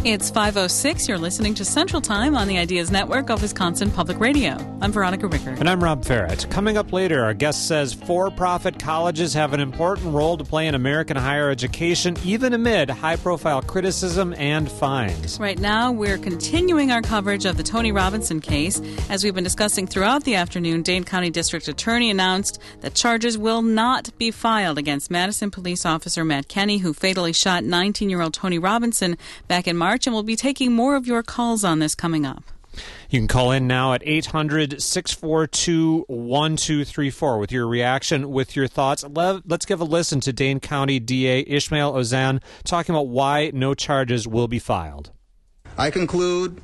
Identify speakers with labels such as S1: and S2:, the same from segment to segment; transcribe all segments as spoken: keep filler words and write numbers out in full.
S1: It's five oh six. You're listening to Central Time on the Ideas Network of Wisconsin Public Radio. I'm Veronica Rickert.
S2: And I'm Rob Ferret. Coming up later, our guest says for-profit colleges have an important role to play in American higher education, even amid high-profile criticism and fines.
S1: Right now, we're continuing our coverage of the Tony Robinson case. As we've been discussing throughout the afternoon, Dane County District Attorney announced that charges will not be filed against Madison police officer Matt Kenney, who fatally shot nineteen-year-old Tony Robinson back in March. And we'll be taking more of your calls on this coming up.
S2: You can call in now at eight hundred, six four two, one two three four with your reaction, with your thoughts. Let's give a listen to Dane County D A Ishmael Auzenne talking about why no charges will be filed.
S3: I conclude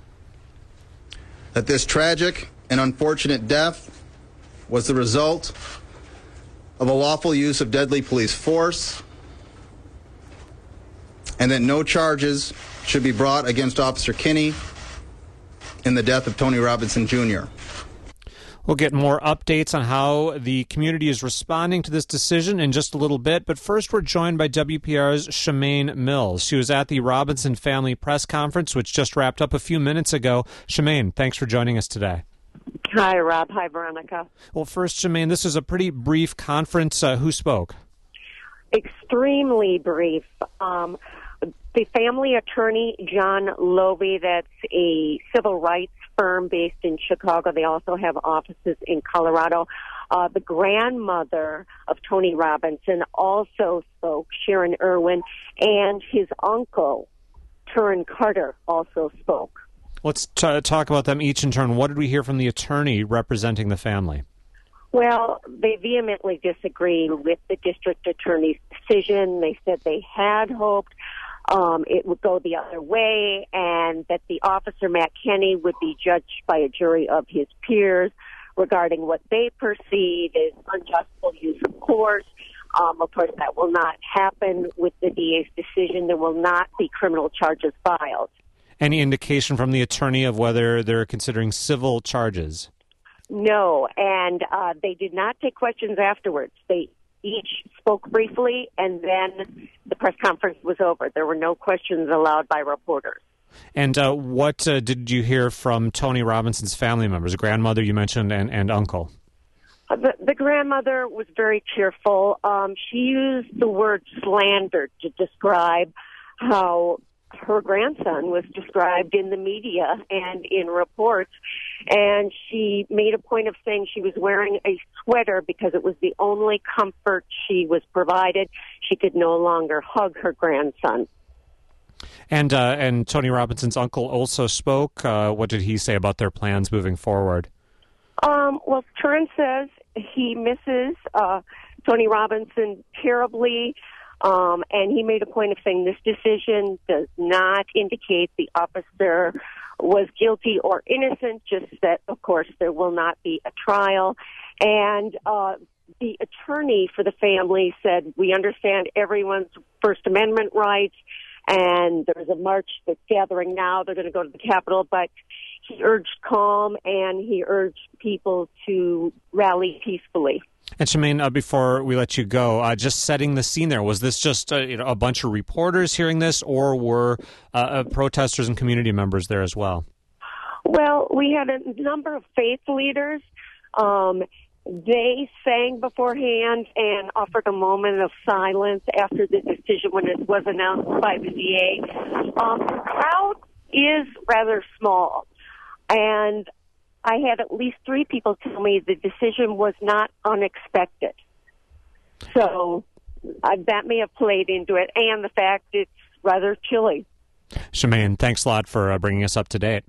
S3: that this tragic and unfortunate death was the result of a lawful use of deadly police force, and that no charges should be brought against Officer Kenney in the death of Tony Robinson Junior
S2: We'll get more updates on how the community is responding to this decision in just a little bit, but first we're joined by W P R's Shemaine Mills. She was at the Robinson Family Press Conference, which just wrapped up a few minutes ago. Shemaine, thanks for joining us today.
S4: Hi, Rob. Hi, Veronica.
S2: Well, first, Shemaine, this was a pretty brief conference. Uh, who spoke?
S4: Extremely brief. Um, The family attorney, John Loewe, that's a civil rights firm based in Chicago. They also have offices in Colorado. Uh, the grandmother of Tony Robinson also spoke, Sharon Irwin, and his uncle, Turin Carter, also spoke.
S2: Let's t- talk about them each in turn. What did we hear from the attorney representing the family?
S4: Well, they vehemently disagree with the district attorney's decision. They said they had hoped Um, it would go the other way, and that the officer, Matt Kenney, would be judged by a jury of his peers regarding what they perceive as unjustful use of force. Um, of course, that will not happen with the D A's decision. There will not be criminal charges filed.
S2: Any indication from the attorney of whether they're considering civil charges?
S4: No, and uh, they did not take questions afterwards. They each spoke briefly, and then the press conference was over. There were no questions allowed by reporters.
S2: And uh, what uh, did you hear from Tony Robinson's family members? Grandmother, you mentioned, and, and uncle.
S4: Uh, the, the grandmother was very cheerful. Um, she used the word slander to describe how her grandson was described in the media and in reports, and she made a point of saying she was wearing a sweater because it was the only comfort she was provided. She could no longer hug her grandson.
S2: And uh, and Tony Robinson's uncle also spoke. Uh, what did he say about their plans moving forward?
S4: Um, well, Turin says he misses uh, Tony Robinson terribly. Um, and he made a point of saying this decision does not indicate the officer was guilty or innocent, just that, of course, there will not be a trial. And uh, the attorney for the family said, we understand everyone's First Amendment rights, and there's a march that's gathering now. They're going to go to the Capitol, but he urged calm, and he urged people to rally peacefully.
S2: And Shemaine, uh, before we let you go, uh, just setting the scene there, was this just uh, you know, a bunch of reporters hearing this, or were uh, uh, protesters and community members there as well?
S4: Well, we had a number of faith leaders. Um, they sang beforehand and offered a moment of silence after the decision when it was announced by the D A. Um, the crowd is rather small, and I had at least three people tell me the decision was not unexpected. So uh, that may have played into it, and the fact it's rather chilly.
S2: Shemaine, thanks a lot for uh, bringing us up to date.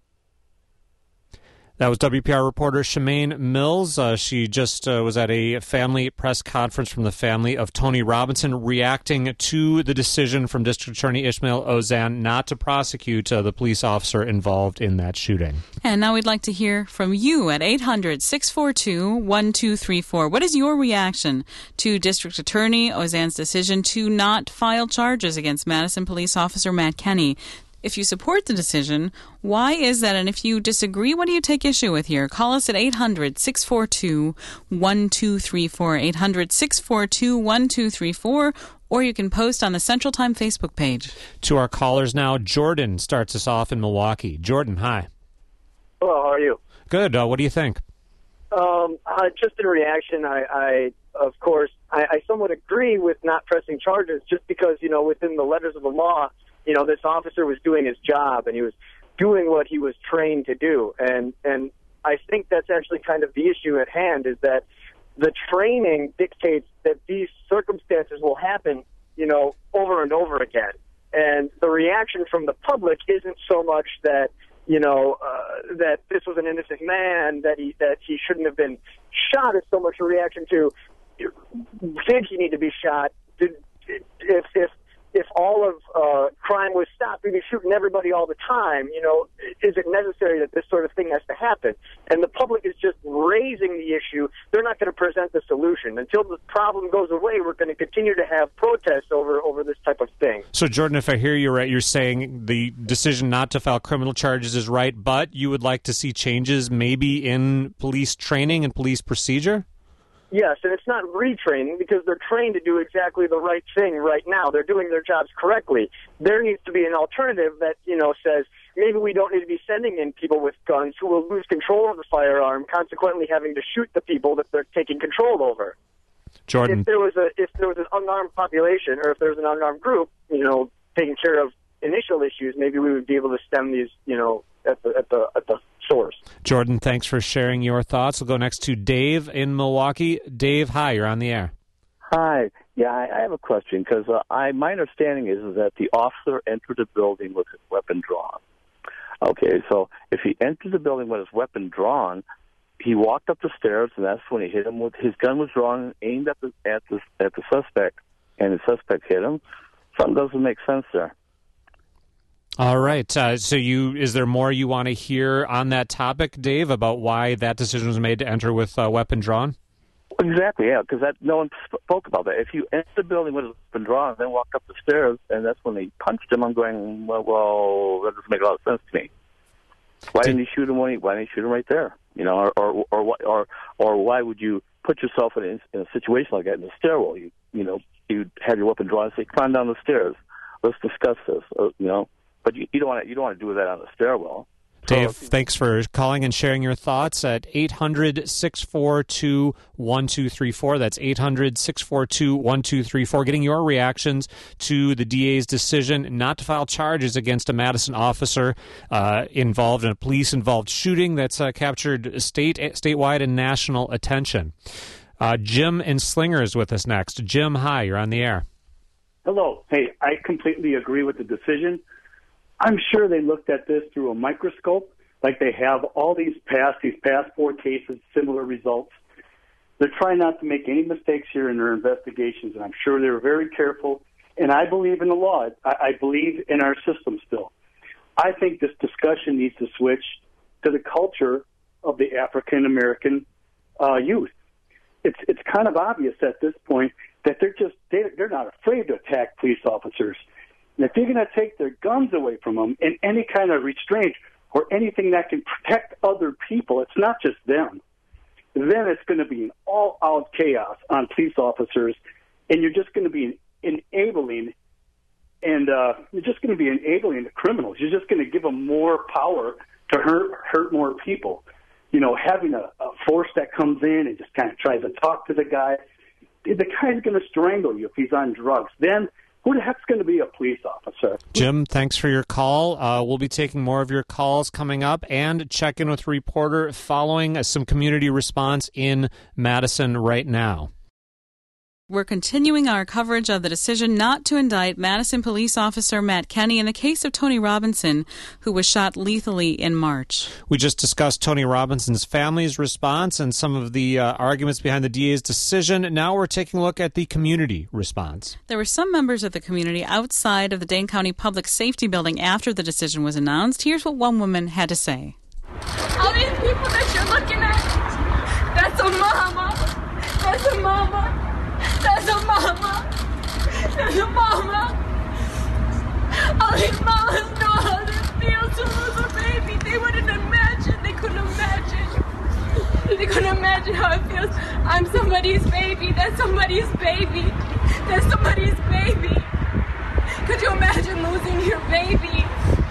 S2: That was W P R reporter Shemaine Mills. Uh, she just uh, was at a family press conference from the family of Tony Robinson, reacting to the decision from District Attorney Ishmael Auzenne not to prosecute uh, the police officer involved in that shooting.
S1: And now we'd like to hear from you at eight hundred, six four two, one two three four. What is your reaction to District Attorney Auzenne's decision to not file charges against Madison police officer Matt Kenney? if you support the decision, why is that? And if you disagree, what do you take issue with here? Call us at eight hundred, six four two, one two three four, eight hundred, six four two, one two three four, or you can post on the Central Time Facebook page.
S2: To our callers now, Jordan starts us off in Milwaukee. Jordan, hi.
S5: Hello, how are you?
S2: Good. Uh, what do you think?
S5: Um, uh, just in reaction, I, I of course, I, I somewhat agree with not pressing charges just because, you know, within the letters of the law, you know, this officer was doing his job and he was doing what he was trained to do. And, and I think that's actually kind of the issue at hand, is that the training dictates that these circumstances will happen, you know, over and over again. And the reaction from the public isn't so much that, you know, uh, that this was an innocent man, that he that he shouldn't have been shot, is so much a reaction to, did he need to be shot? Did, if if if all of uh, crime was stopped, we'd be shooting everybody all the time. You know, is it necessary that this sort of thing has to happen? And the public is just raising the issue. They're not going to present the solution. Until the problem goes away, we're going to continue to have protests over, over this type of thing.
S2: So, Jordan, if I hear you right, you're saying the decision not to file criminal charges is right, but you would like to see changes maybe in police training and police procedure?
S5: Yes, and it's not retraining because they're trained to do exactly the right thing right now. They're doing their jobs correctly. There needs to be an alternative that, you know, says maybe we don't need to be sending in people with guns who will lose control of the firearm, consequently having to shoot the people that they're taking control over.
S2: Jordan.
S5: If there was a if there was an unarmed population, or if there was an unarmed group, you know, taking care of initial issues, maybe we would be able to stem these, you know, at the at the at the source.
S2: Jordan, thanks for sharing your thoughts. We'll go next to Dave in Milwaukee. Dave, hi, you're on the air.
S6: Hi. Yeah, I, I have a question because uh, I my understanding is, is that the officer entered the building with his weapon drawn. Okay, so if he entered the building with his weapon drawn, he walked up the stairs, and that's when he hit him with his gun was drawn, aimed at the at the at the suspect, and the suspect hit him. Something doesn't make sense there.
S2: All right. Uh, so, you is there more you want to hear on that topic, Dave, about why that decision was made to enter with a weapon drawn?
S6: Exactly, yeah, because that no one spoke about that. If you enter the building with a weapon drawn and then walk up the stairs, and that's when they punched him, I'm going, well, well that doesn't make a lot of sense to me. Why Did, didn't he shoot him when he, why didn't he shoot him right there? You know, or or or or, or why would you put yourself in a, in a situation like that in the stairwell? You you know, you have your weapon drawn and say, climb down the stairs. Let's discuss this. Uh, you know. But you, you don't want to, you don't want to do that on the stairwell.
S2: Dave, so, thanks for calling and sharing your thoughts at eight hundred, six four two, one two three four. That's eight hundred, six four two, one two three four. Getting your reactions to the D A's decision not to file charges against a Madison officer uh, involved in a police-involved shooting that's uh, captured state, statewide and national attention. Uh, Jim in Slinger is with us next. Jim, hi, you're on the air.
S7: Hello. Hey, I completely agree with the decision. I'm sure they looked at this through a microscope, like they have all these past, these past four cases, similar results. They're trying not to make any mistakes here in their investigations, and I'm sure they were very careful. And I believe in the law. I, I believe in our system still. I think this discussion needs to switch to the culture of the African-American uh, youth. It's it's kind of obvious at this point that they're just they, they're not afraid to attack police officers. And if you're going to take their guns away from them in any kind of restraint or anything that can protect other people, it's not just them, then it's going to be an all-out chaos on police officers, and you're just going to be enabling, and uh, you're just going to be enabling the criminals. You're just going to give them more power to hurt hurt more people. You know, having a, a force that comes in and just kind of tries to talk to the guy, the guy's going to strangle you if he's on drugs. Then who the heck's going to be a police officer?
S2: Jim, thanks for your call. Uh, we'll be taking more of your calls coming up and check in with a reporter following some community response in Madison right now.
S1: We're continuing our coverage of the decision not to indict Madison police officer Matt Kenney in the case of Tony Robinson, who was shot lethally in March.
S2: We just discussed Tony Robinson's family's response and some of the uh, arguments behind the D A's decision. Now we're taking a look at the community response.
S1: There were some members of the community outside of the Dane County Public Safety Building after the decision was announced. Here's what one woman had to say.
S8: All these people that you're looking at, that's a mama. That's a mama. That's a mama. That's a mama. All these mamas know how I couldn't imagine how it feels. I'm somebody's baby. That's somebody's baby. That's somebody's baby. Could you imagine losing your baby?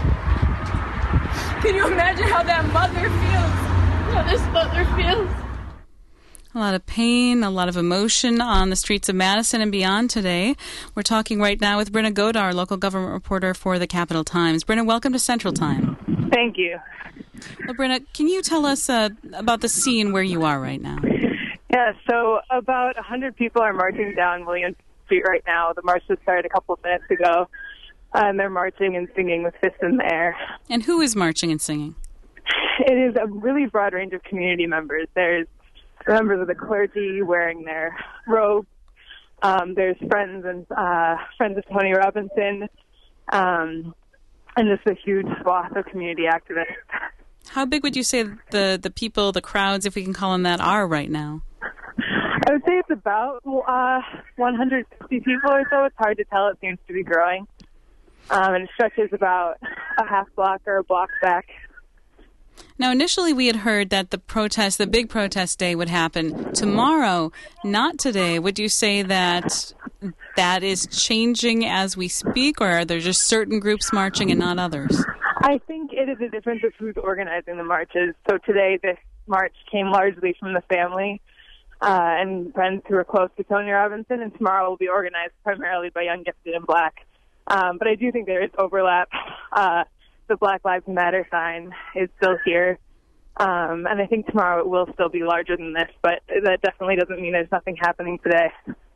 S8: Can you imagine how that mother feels? How this mother feels?
S1: A lot of pain, a lot of emotion on the streets of Madison and beyond today. We're talking right now with Brenna Godar, local government reporter for the Capital Times. Brenna, welcome to Central Time.
S9: Thank you.
S1: Well, Brenna, can you tell us uh, about the scene where you are right now?
S9: Yeah, so about one hundred people are marching down William Street right now. The march just started a couple of minutes ago, and they're marching and singing with fists in the air.
S1: And who is marching and singing?
S9: It is a really broad range of community members. There's members of the clergy wearing their robes. Um, there's friends and uh, friends of Tony Robinson, um, and just a huge swath of community activists.
S1: How big would you say the, the people, the crowds, if we can call them that, are right now?
S9: I would say it's about uh, one hundred fifty people or so. It's hard to tell. It seems to be growing. Um, and it stretches about a half block or a block back.
S1: Now, initially we had heard that the protest, the big protest day would happen tomorrow, not today. Would you say that that is changing as we speak, or are there just certain groups marching and not others?
S9: I think it is a difference of who's organizing the marches. So today this march came largely from the family uh, and friends who are close to Tony Robinson, and tomorrow will be organized primarily by Young, Gifted, and Black. Um, but I do think there is overlap. Uh, the Black Lives Matter sign is still here. Um, and I think tomorrow it will still be larger than this, but that definitely doesn't mean there's nothing happening today.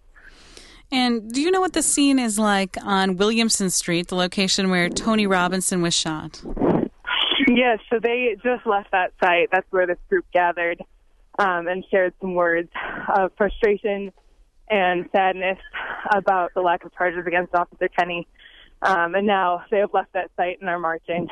S1: And do you know what the scene is like on Williamson Street, the location where Tony Robinson was shot?
S9: Yes, so they just left that site. That's where this group gathered um, and shared some words of frustration and sadness about the lack of charges against Officer Kenny. Um, and now they have left that site and are marching.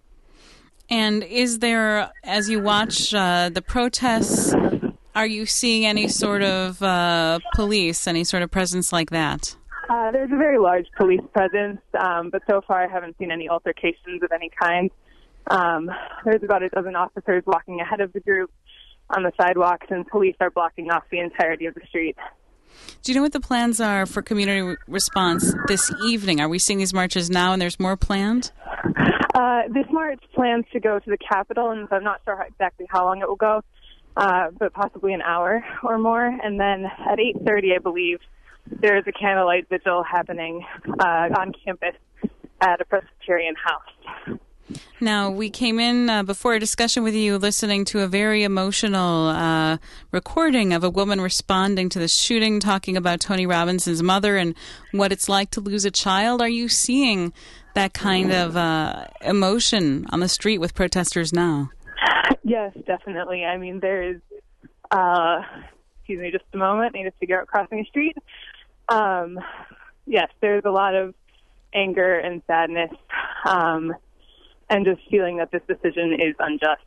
S1: And is there, as you watch uh, the protests, are you seeing any sort of uh, police, any sort of presence like that?
S9: Uh, there's a very large police presence, um, but so far I haven't seen any altercations of any kind. Um, there's about a dozen officers walking ahead of the group on the sidewalks, and police are blocking off the entirety of the street.
S1: Do you know what the plans are for community re- response this evening? Are we seeing these marches now and there's more planned?
S9: Uh, this march plans to go to the Capitol, and so I'm not sure how, exactly how long it will go, uh, but possibly an hour or more. And then at eight thirty, I believe, there's a candlelight vigil happening uh, on campus at a Presbyterian house.
S1: Now, we came in uh, before a discussion with you listening to a very emotional uh, recording of a woman responding to the shooting, talking about Tony Robinson's mother and what it's like to lose a child. Are you seeing that kind of uh, emotion on the street with protesters now?
S9: Yes, definitely. I mean, there is, uh, excuse me just a moment, I need to figure out crossing a street. Um, yes, there's a lot of anger and sadness, um, and just feeling that this decision is unjust.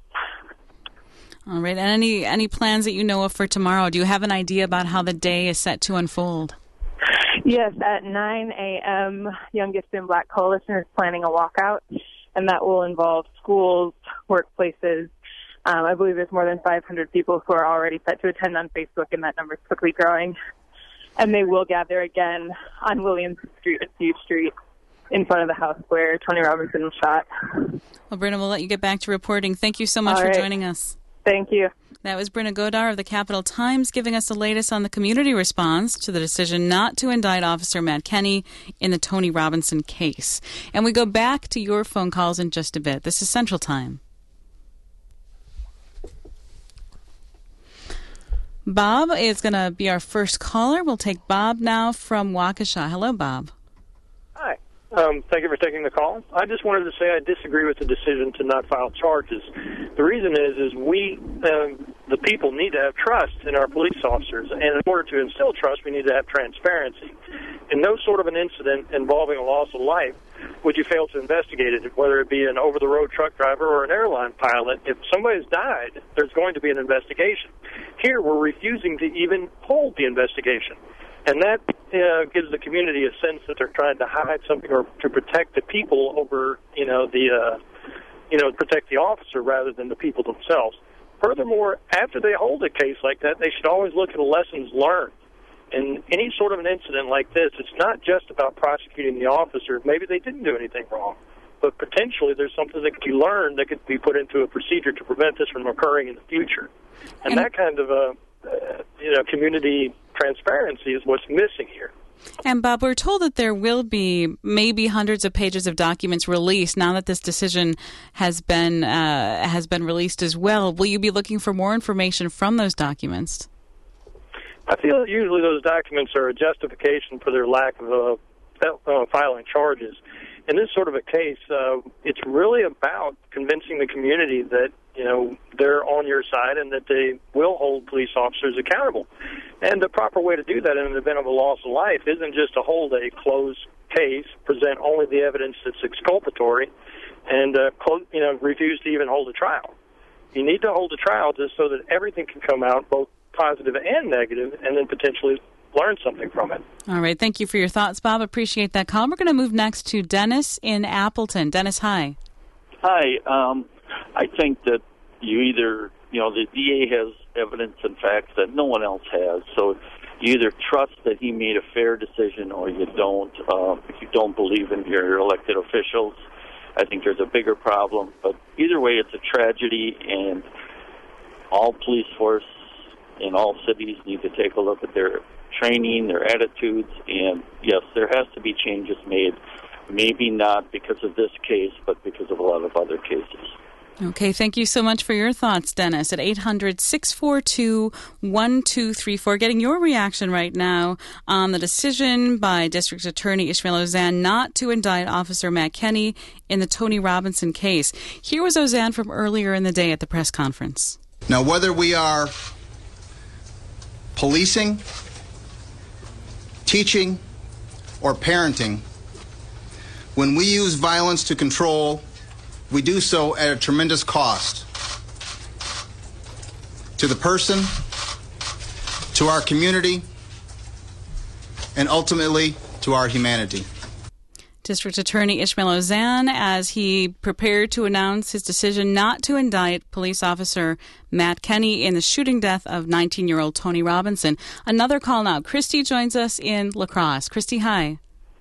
S1: All right. And any any plans that you know of for tomorrow? Do you have an idea about how the day is set to unfold?
S9: Yes, at nine a.m., Young, Gifted, and Black Coalition is planning a walkout, and that will involve schools, workplaces. Um, I believe there's more than five hundred people who are already set to attend on Facebook, and that number is quickly growing. And they will gather again on Williamson Street and Steve Street, in front of the house where Tony Robinson was shot.
S1: Well, Brenna, we'll let you get back to reporting. Thank you so much
S9: All
S1: for
S9: right.
S1: joining us.
S9: Thank you.
S1: That was Brenna Godar of the Capital Times giving us the latest on the community response to the decision not to indict Officer Matt Kenny in the Tony Robinson case. And we go back to your phone calls in just a bit. This is Central Time. Bob is going to be our first caller. We'll take Bob now from Waukesha. Hello, Bob.
S10: Hi. Um, thank you for taking the call. I just wanted to say I disagree with the decision to not file charges. The reason is, is we, um, the people, need to have trust in our police officers, and in order to instill trust, we need to have transparency. In no sort of an incident involving a loss of life would you fail to investigate it, whether it be an over-the-road truck driver or an airline pilot. If somebody's died, there's going to be an investigation. Here, we're refusing to even hold the investigation. And that uh, gives the community a sense that they're trying to hide something or to protect the people over, you know, the, uh, you know, protect the officer rather than the people themselves. furthermore, after they hold a case like that, they should always look at the lessons learned. In any sort of an incident like this, it's not just about prosecuting the officer. Maybe they didn't do anything wrong, but potentially there's something that could be learned that could be put into a procedure to prevent this from occurring in the future. And, and that kind of a, uh, you know, community transparency is what's missing here.
S1: And, Bob, we're told that there will be maybe hundreds of pages of documents released now that this decision has been uh, has been released as well. Will you be looking for more information from those documents?
S10: I feel that usually those documents are a justification for their lack of uh, uh, filing charges. In this sort of a case, uh, it's really about convincing the community that, you know, they're on your side and that they will hold police officers accountable. And the proper way to do that in an event of a loss of life isn't just to hold a closed case, present only the evidence that's exculpatory, and uh, close, you know, refuse to even hold a trial. You need to hold a trial just so that everything can come out, both positive and negative, and then potentially learn something from it.
S1: All right. Thank you for your thoughts, Bob. Appreciate that call. We're going to move next to Dennis in Appleton. Dennis, hi.
S11: Hi. Um, I think that you either, you know, the D A has evidence and facts that no one else has. So you either trust that he made a fair decision or you don't. Uh, if you don't believe in your elected officials, I think there's a bigger problem. But either way, it's a tragedy, and all police force in all cities need to take a look at their training, their attitudes, and yes, there has to be changes made. Maybe not because of this case, but because of a lot of other cases.
S1: Okay, thank you so much for your thoughts, Dennis, at eight hundred, six four two, one two three four. Getting your reaction right now on the decision by District Attorney Ishmael Auzenne not to indict Officer Matt Kenney in the Tony Robinson case. Here was Auzenne from earlier in the day at the press conference.
S3: Now, whether we are policing, teaching, or parenting, when we use violence to control, we do so at a tremendous cost to the person, to our community, and ultimately to our humanity.
S1: District Attorney Ishmael Auzenne, as he prepared to announce his decision not to indict police officer Matt Kenney in the shooting death of nineteen-year-old Tony Robinson. Another call now. Christy joins us in La Crosse. Christy, hi.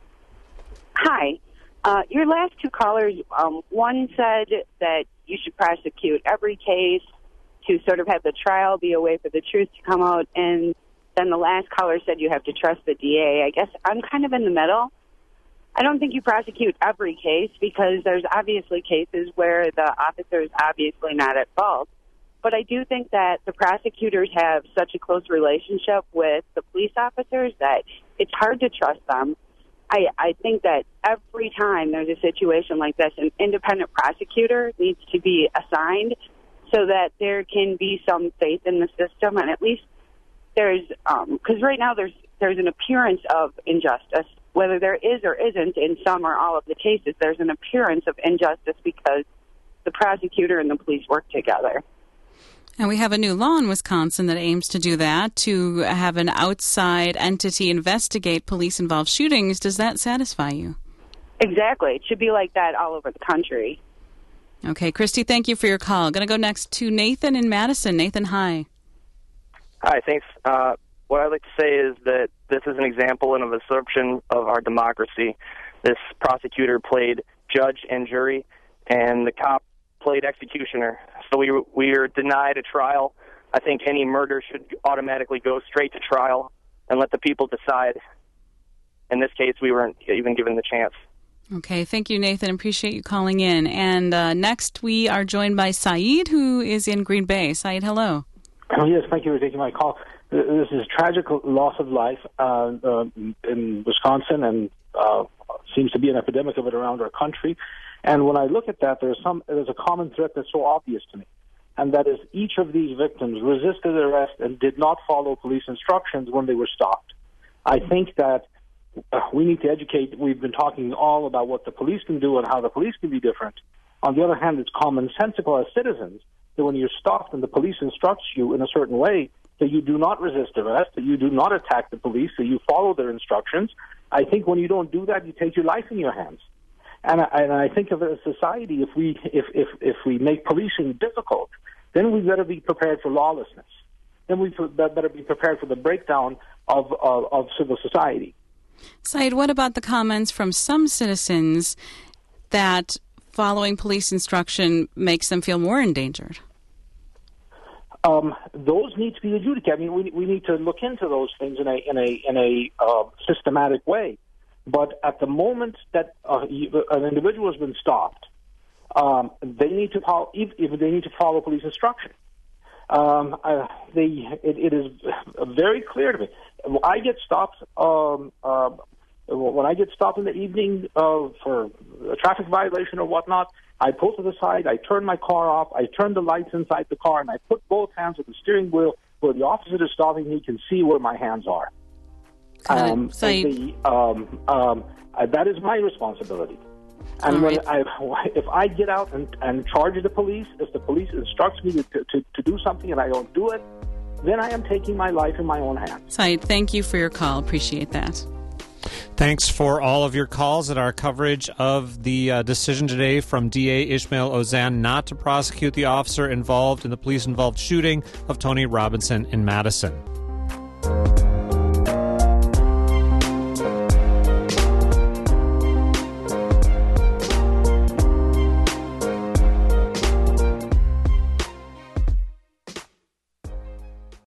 S12: Hi. Uh, your last two callers, um, one said that you should prosecute every case to sort of have the trial be a way for the truth to come out, and then the last caller said you have to trust the D A. I guess I'm kind of in the middle. I don't think you prosecute every case because there's obviously cases where the officer is obviously not at fault. But I do think that the prosecutors have such a close relationship with the police officers that it's hard to trust them. I, I think that every time there's a situation like this, an independent prosecutor needs to be assigned so that there can be some faith in the system, and at least there's, because um, right now there's there's an appearance of injustice. Whether there is or isn't in some or all of the cases, there's an appearance of injustice because the prosecutor and the police work together.
S1: And we have a new law in Wisconsin that aims to do that, to have an outside entity investigate police-involved shootings. Does that satisfy you?
S12: Exactly. It should be like that all over the country.
S1: Okay, Christy, thank you for your call. Going to go next to Nathan in Madison. Nathan, hi.
S13: Hi, thanks. Uh, what I'd like to say is that this is an example and of assumption of our democracy. This prosecutor played judge and jury, and the cop played executioner. So we we are denied a trial. I think any murder should automatically go straight to trial and let the people decide. In this case, we weren't even given the chance.
S1: Okay, thank you, Nathan. Appreciate you calling in. And uh, next, we are joined by Saeed, who is in Green Bay. Saeed, hello.
S14: Oh, yes, thank you for taking my call. This is a tragic loss of life uh, uh, in Wisconsin, and uh, seems to be an epidemic of it around our country. And when I look at that, there's some there's a common thread that's so obvious to me, and that is each of these victims resisted arrest and did not follow police instructions when they were stopped. I think that uh, we need to educate. We've been talking all about what the police can do and how the police can be different. On the other hand, it's commonsensical as citizens that when you're stopped and the police instructs you in a certain way, that you do not resist arrest, that you do not attack the police, that you follow their instructions. I think when you don't do that, you take your life in your hands. And I, and I think of it as a society, if we if, if, if we make policing difficult, then we better be prepared for lawlessness. Then we better be prepared for the breakdown of, of, of civil society.
S1: Saeed, what about the comments from some citizens that following police instruction makes them feel more endangered?
S14: Um, those need to be adjudicated. I mean, we we need to look into those things in a in a in a uh, systematic way. But at the moment that uh, an individual has been stopped, um, they need to follow. If, if they need to follow police instruction, um, uh, they it, it is very clear to me. I get stopped. Um, uh, when I get stopped in the evening uh, for a traffic violation or whatnot, I pull to the side, I turn my car off, I turn the lights inside the car, and I put both hands on the steering wheel where the officer is stopping me can see where my hands are. Um, the, um, um, uh, that is my responsibility. And when I, if I get out and, and charge the police, if the police instructs me to, to, to do something and I don't do it, then I am taking my life in my own hands.
S1: Saeed, thank you for your call. Appreciate that.
S2: Thanks for all of your calls and our coverage of the uh, decision today from D A Ishmael Auzan not to prosecute the officer involved in the police-involved shooting of Tony Robinson in Madison.